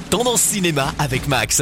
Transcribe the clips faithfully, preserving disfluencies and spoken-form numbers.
Tendance Cinéma avec Max.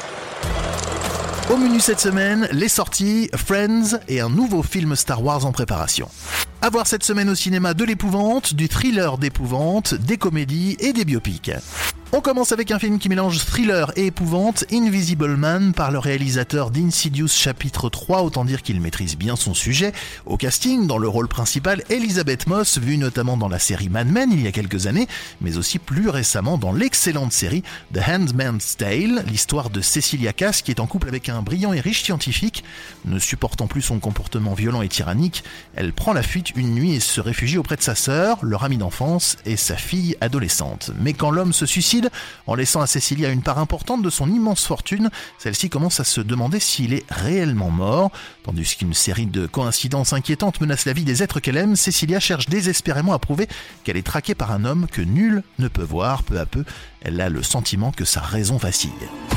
Au menu cette semaine, les sorties, Friends et un nouveau film Star Wars en préparation. À voir cette semaine au cinéma de l'épouvante, du thriller d'épouvante, des comédies et des biopics. On commence avec un film qui mélange thriller et épouvante, Invisible Man, par le réalisateur d'Insidious chapitre trois, autant dire qu'il maîtrise bien son sujet. Au casting, dans le rôle principal, Elisabeth Moss, vue notamment dans la série Mad Men il y a quelques années, mais aussi plus récemment dans l'excellente série The Handmaid's Tale, l'histoire de Cecilia Cass qui est en couple avec un brillant et riche scientifique. Ne supportant plus son comportement violent et tyrannique, elle prend la fuite une nuit et se réfugie auprès de sa sœur, leur amie d'enfance et sa fille adolescente. Mais quand l'homme se suicide, en laissant à Cecilia une part importante de son immense fortune, celle-ci commence à se demander s'il est réellement mort. Tandis qu'une série de coïncidences inquiétantes menace la vie des êtres qu'elle aime, Cecilia cherche désespérément à prouver qu'elle est traquée par un homme que nul ne peut voir. Peu à peu, elle a le sentiment que sa raison vacille.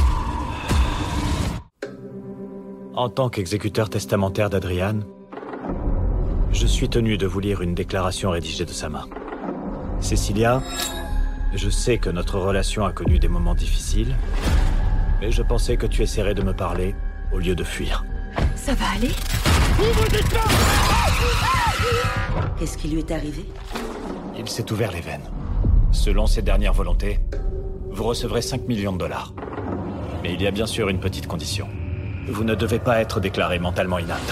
En tant qu'exécuteur testamentaire d'Adrian, je suis tenu de vous lire une déclaration rédigée de sa main. Cecilia, je sais que notre relation a connu des moments difficiles, mais je pensais que tu essaierais de me parler au lieu de fuir. Ça va aller ? Qu'est-ce qui lui est arrivé ? Il s'est ouvert les veines. Selon ses dernières volontés, vous recevrez cinq millions de dollars. Mais il y a bien sûr une petite condition. Vous ne devez pas être déclaré mentalement inapte.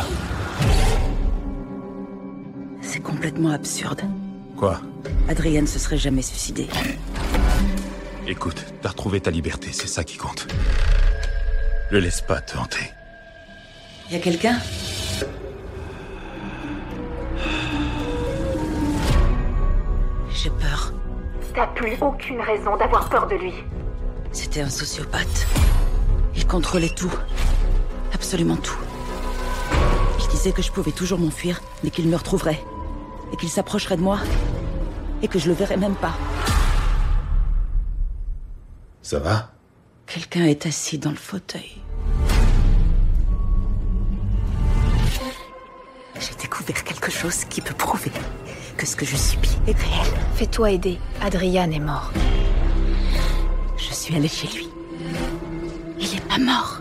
C'est complètement absurde. Quoi ? Adrian se serait jamais suicidé. Écoute, t'as retrouvé ta liberté, c'est ça qui compte. Le laisse pas te hanter. Y a quelqu'un ? J'ai peur. T'as plus aucune raison d'avoir peur de lui. C'était un sociopathe. Il contrôlait tout. Absolument tout. Il disait que je pouvais toujours m'enfuir, mais qu'il me retrouverait. Et qu'il s'approcherait de moi. Et que je le verrais même pas. Ça va ? Quelqu'un est assis dans le fauteuil. J'ai découvert quelque chose qui peut prouver que ce que je subis est réel. Fais-toi aider. Adrian est mort. Je suis allée chez lui. Il est pas mort.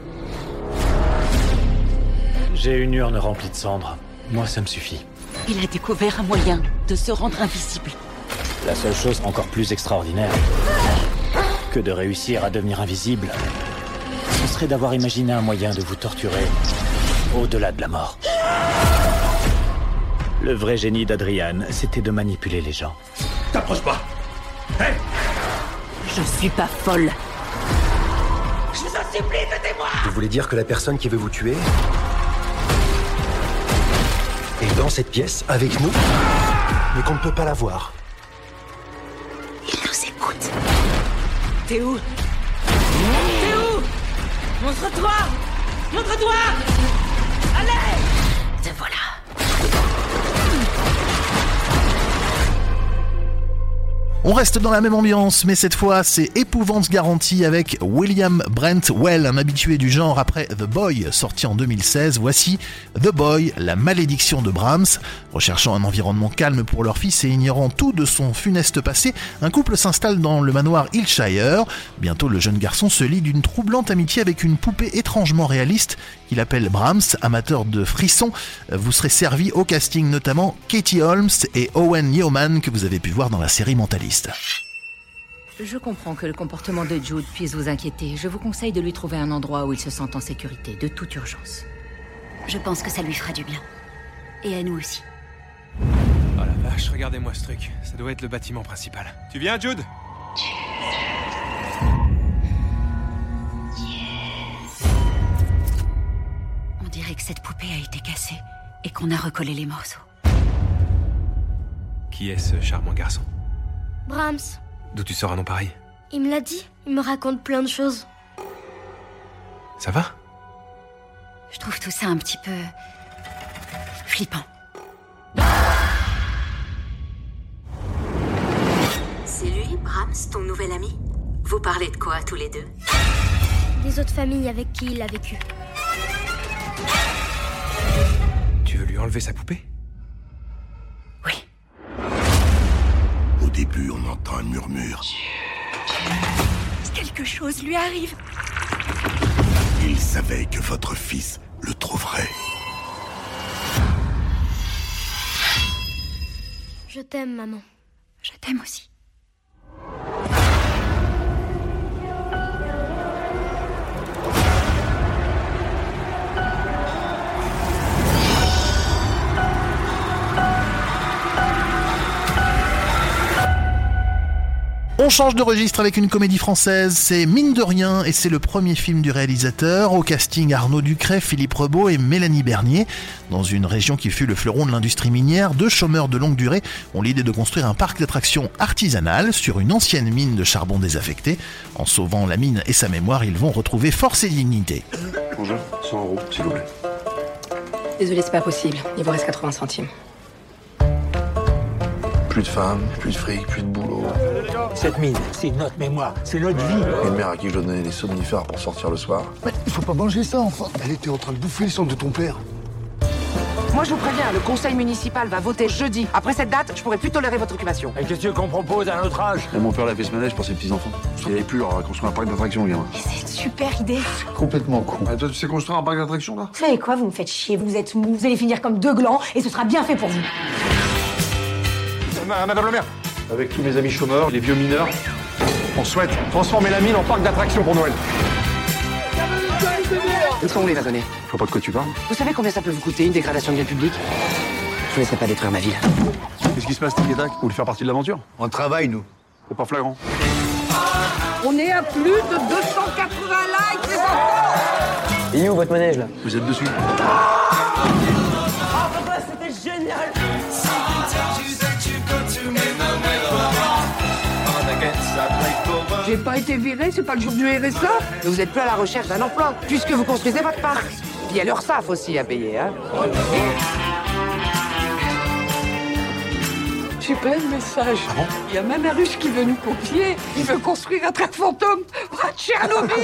J'ai une urne remplie de cendres. Moi, ça me suffit. Il a découvert un moyen de se rendre invisible. La seule chose encore plus extraordinaire que de réussir à devenir invisible, ce serait d'avoir imaginé un moyen de vous torturer au-delà de la mort. Le vrai génie d'Adrian, c'était de manipuler les gens. T'approches pas ! Hé ! Je suis pas folle. Je vous en supplie, aidez-moi ! Vous voulez dire que la personne qui veut vous tuer est dans cette pièce, avec nous, mais qu'on ne peut pas la voir. Il nous écoute. T'es où ? T'es où ? Montre-toi ! Montre-toi ! Allez ! Te voilà. On reste dans la même ambiance, mais cette fois c'est épouvante garantie avec William Brent Well, un habitué du genre après The Boy, sorti en deux mille seize. Voici The Boy, la malédiction de Brahms. Recherchant un environnement calme pour leur fils et ignorant tout de son funeste passé, un couple s'installe dans le manoir Hillshire. Bientôt le jeune garçon se lie d'une troublante amitié avec une poupée étrangement réaliste qu'il appelle Brahms. Amateur de frissons, vous serez servi au casting notamment Katie Holmes et Owen Yeoman que vous avez pu voir dans la série Mentaliste. Je comprends que le comportement de Jude puisse vous inquiéter. Je vous conseille de lui trouver un endroit où il se sente en sécurité, de toute urgence. Je pense que ça lui fera du bien. Et à nous aussi. Oh la vache, regardez-moi ce truc. Ça doit être le bâtiment principal. Tu viens, Jude ? On dirait que cette poupée a été cassée et qu'on a recollé les morceaux. Qui est ce charmant garçon ? Brahms. D'où tu sors un nom pareil ? Il me l'a dit. Il me raconte plein de choses. Ça va ? Je trouve tout ça un petit peu... flippant. C'est lui, Brahms, ton nouvel ami ? Vous parlez de quoi, tous les deux ? Des autres familles avec qui il a vécu. Tu veux lui enlever sa poupée ? Oui. Au début, on entend un murmure. Quelque chose lui arrive. Il savait que votre fils le trouverait. Je t'aime, maman. Je t'aime aussi. On change de registre avec une comédie française, c'est Mine de rien et c'est le premier film du réalisateur. Au casting, Arnaud Ducret, Philippe Rebaud et Mélanie Bernier. Dans une région qui fut le fleuron de l'industrie minière, deux chômeurs de longue durée ont l'idée de construire un parc d'attractions artisanal sur une ancienne mine de charbon désaffectée. En sauvant la mine et sa mémoire, ils vont retrouver force et dignité. Bonjour, cent euros, s'il vous plaît. Désolé, c'est pas possible. Il vous reste quatre-vingts centimes. Plus de femmes, plus de fric, plus de boulot. Cette mine, c'est notre mémoire, c'est notre vie. Une mère à qui je dois donner des somnifères pour sortir le soir. Mais il faut pas manger ça, enfin. Elle était en train de bouffer le sang de ton père. Moi, je vous préviens, le conseil municipal va voter jeudi. Après cette date, je pourrai plus tolérer votre occupation. Et qu'est-ce qu'on propose à notre âge? Et mon père l'a fait ce manège pour ses petits-enfants. Il avait plus leur construire un parc d'attractions, gamin. C'est une super idée. Complètement con. Ah, toi, tu sais construire un parc d'attractions, là? Vous savez quoi, vous me faites chier, vous êtes mou, vous allez finir comme deux glands et ce sera bien fait pour vous. Madame le maire, avec tous mes amis chômeurs, les vieux mineurs, on souhaite transformer la mine en parc d'attractions pour Noël. Où sont vous les va donner? Je vois pas de quoi tu parles. Vous savez combien ça peut vous coûter, une dégradation de bien public? Je vous laisserai pas détruire ma ville. Qu'est-ce qui se passe, Tic-Tac? Vous voulez faire partie de l'aventure? On travaille, nous. C'est pas flagrant. On est à plus de deux cent quatre-vingts likes, les enfants! Et où votre manège, là? Vous êtes dessus. Oh, papa, c'était génial! J'ai pas été viré, c'est pas le jour du R S A. Mais vous êtes plus à la recherche d'un emploi, puisque vous construisez votre parc. Puis il y a l'URSSAF aussi à payer, hein. J'ai plein de messages. Ah bon? Il y a même un Russe qui veut nous confier. Il veut construire un train fantôme à Tchernobyl.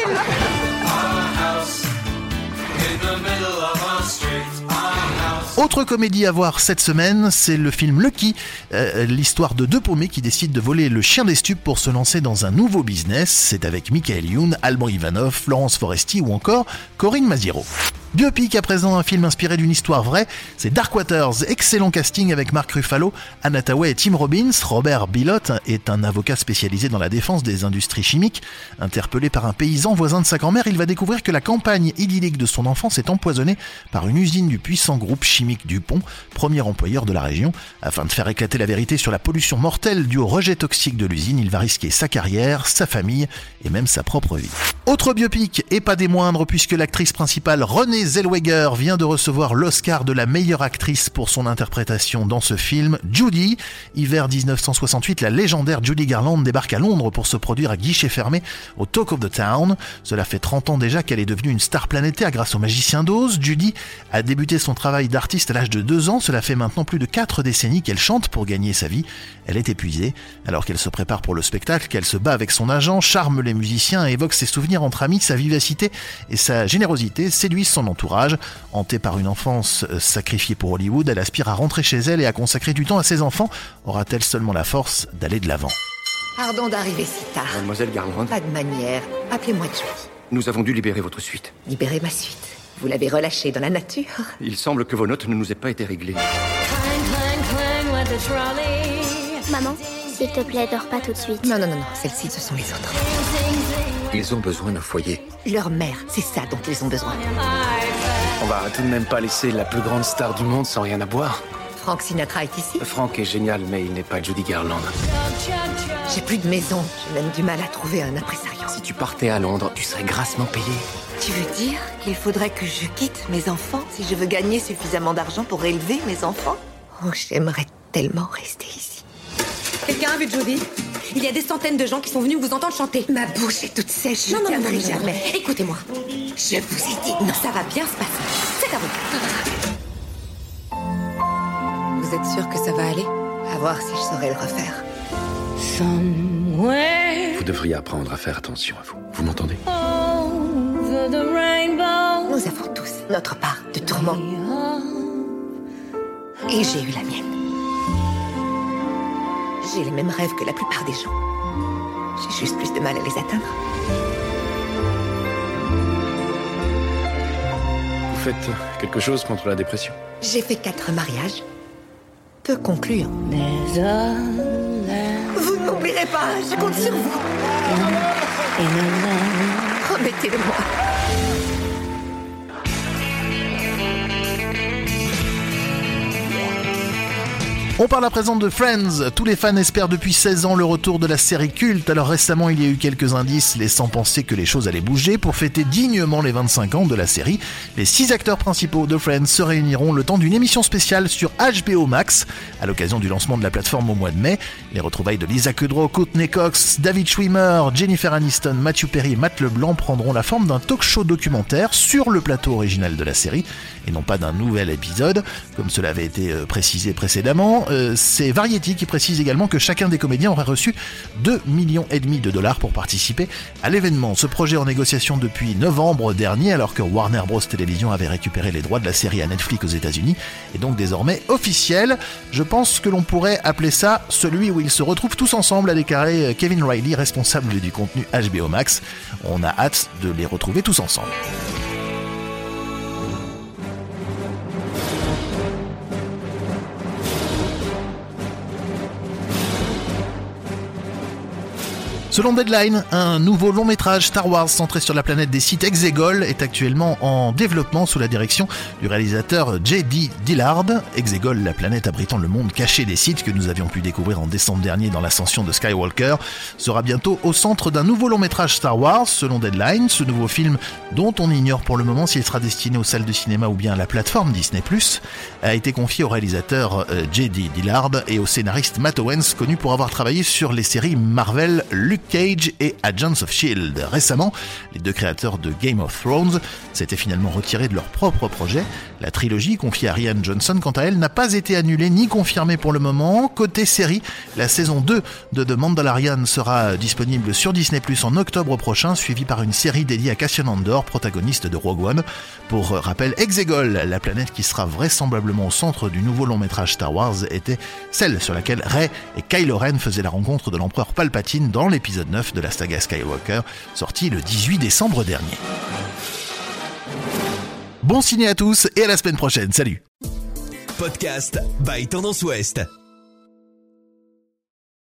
Autre comédie à voir cette semaine, c'est le film Lucky, euh, l'histoire de deux paumés qui décident de voler le chien des stupes pour se lancer dans un nouveau business. C'est avec Michael Youn, Alban Ivanov, Florence Foresti ou encore Corinne Maziero. Biopic à présent, un film inspiré d'une histoire vraie, c'est Dark Waters, excellent casting avec Mark Ruffalo, Anne Hathaway et Tim Robbins. Robert Bilott est un avocat spécialisé dans la défense des industries chimiques. Interpellé par un paysan voisin de sa grand-mère, il va découvrir que la campagne idyllique de son enfance est empoisonnée par une usine du puissant groupe chimique DuPont, premier employeur de la région. Afin de faire éclater la vérité sur la pollution mortelle due au rejet toxique de l'usine, il va risquer sa carrière, sa famille et même sa propre vie. Autre biopic, et pas des moindres, puisque l'actrice principale Renée Zellweger vient de recevoir l'Oscar de la meilleure actrice pour son interprétation dans ce film, Judy. Hiver dix-neuf cent soixante-huit, la légendaire Judy Garland débarque à Londres pour se produire à guichet fermé au Talk of the Town. Cela fait trente ans déjà qu'elle est devenue une star planétaire grâce au Magicien d'Oz. Judy a débuté son travail d'artiste à l'âge de deux ans. Cela fait maintenant plus de quatre décennies qu'elle chante pour gagner sa vie. Elle est épuisée. Alors qu'elle se prépare pour le spectacle, qu'elle se bat avec son agent, charme les musiciens et évoque ses souvenirs entre amis, sa vivacité et sa générosité séduisent son entourage. Hantée par une enfance sacrifiée pour Hollywood, elle aspire à rentrer chez elle et à consacrer du temps à ses enfants. Aura-t-elle seulement la force d'aller de l'avant? Pardon d'arriver si tard. Mademoiselle Garland. Pas de manière. Appelez-moi Judy. Nous avons dû libérer votre suite. Libérez ma suite. Vous l'avez relâchée dans la nature. Il semble que vos notes ne nous aient pas été réglées. Maman, s'il te plaît, dors pas tout de suite. Non, non, non, non. Celles-ci, ce sont les autres. Ils ont besoin d'un foyer. Leur mère, c'est ça dont ils ont besoin. On va tout de même pas laisser la plus grande star du monde sans rien à boire. Frank Sinatra est ici. Frank est génial, mais il n'est pas Judy Garland. J'ai plus de maison. J'ai même du mal à trouver un impresario. Si tu partais à Londres, tu serais grassement payé. Tu veux dire qu'il faudrait que je quitte mes enfants si je veux gagner suffisamment d'argent pour élever mes enfants? Oh, j'aimerais tellement rester ici. Quelqu'un a vu Judy? Il y a des centaines de gens qui sont venus vous entendre chanter. Ma bouche est toute sèche, je non, ne non, tiendrai non, non, jamais. Non. Écoutez-moi. Je vous ai dit non. Ça va bien se passer. C'est à vous. Vous êtes sûr que ça va aller? À voir si je saurais le refaire. Somewhere. Vous devriez apprendre à faire attention à vous. Vous m'entendez? Over the rainbow. Nous avons tous notre part de tourments. Et j'ai eu la mienne. J'ai les mêmes rêves que la plupart des gens. J'ai juste plus de mal à les atteindre. Vous faites quelque chose contre la dépression? J'ai fait quatre mariages. Peu concluants. Vous ne m'oublierez pas, je compte sur vous. Promettez-le-moi. On parle à présent de Friends. Tous les fans espèrent depuis seize ans le retour de la série culte. Alors récemment, il y a eu quelques indices laissant penser que les choses allaient bouger. Pour fêter dignement les vingt-cinq ans de la série, les six acteurs principaux de Friends se réuniront le temps d'une émission spéciale sur H B O Max, à l'occasion du lancement de la plateforme au mois de mai. Les retrouvailles de Lisa Kudrow, Courtney Cox, David Schwimmer, Jennifer Aniston, Matthew Perry et Matt LeBlanc prendront la forme d'un talk-show documentaire sur le plateau original de la série, et non pas d'un nouvel épisode, comme cela avait été précisé précédemment. Euh, c'est Variety qui précise également que chacun des comédiens aurait reçu deux millions et demi de dollars pour participer à l'événement. Ce projet en négociation depuis novembre dernier, alors que Warner Bros Television avait récupéré les droits de la série à Netflix aux États-Unis, est donc désormais officiel. Je pense que l'on pourrait appeler ça celui où ils se retrouvent tous ensemble, a déclaré Kevin Reilly, responsable du contenu H B O Max. On a hâte de les retrouver tous ensemble. Selon Deadline, un nouveau long métrage Star Wars centré sur la planète des Sith Exegol est actuellement en développement sous la direction du réalisateur J D Dillard. Exegol, la planète abritant le monde caché des Sith que nous avions pu découvrir en décembre dernier dans l'ascension de Skywalker, sera bientôt au centre d'un nouveau long métrage Star Wars. Selon Deadline, ce nouveau film, dont on ignore pour le moment s'il sera destiné aux salles de cinéma ou bien à la plateforme Disney plus, a été confié au réalisateur J D Dillard et au scénariste Matt Owens, connu pour avoir travaillé sur les séries Marvel, Luke Cage et Agents of Shield. Récemment, les deux créateurs de Game of Thrones s'étaient finalement retirés de leur propre projet. La trilogie, confiée à Rian Johnson, quant à elle, n'a pas été annulée ni confirmée pour le moment. Côté série, la saison deux de The Mandalorian sera disponible sur Disney plus en octobre prochain, suivie par une série dédiée à Cassian Andor, protagoniste de Rogue One. Pour rappel, Exegol, la planète qui sera vraisemblablement au centre du nouveau long métrage Star Wars, était celle sur laquelle Rey et Kylo Ren faisaient la rencontre de l'empereur Palpatine dans l'épisode neuf de la saga Skywalker, sorti le dix-huit décembre dernier. Bon ciné à tous et à la semaine prochaine, salut. Podcast by Tendance Ouest.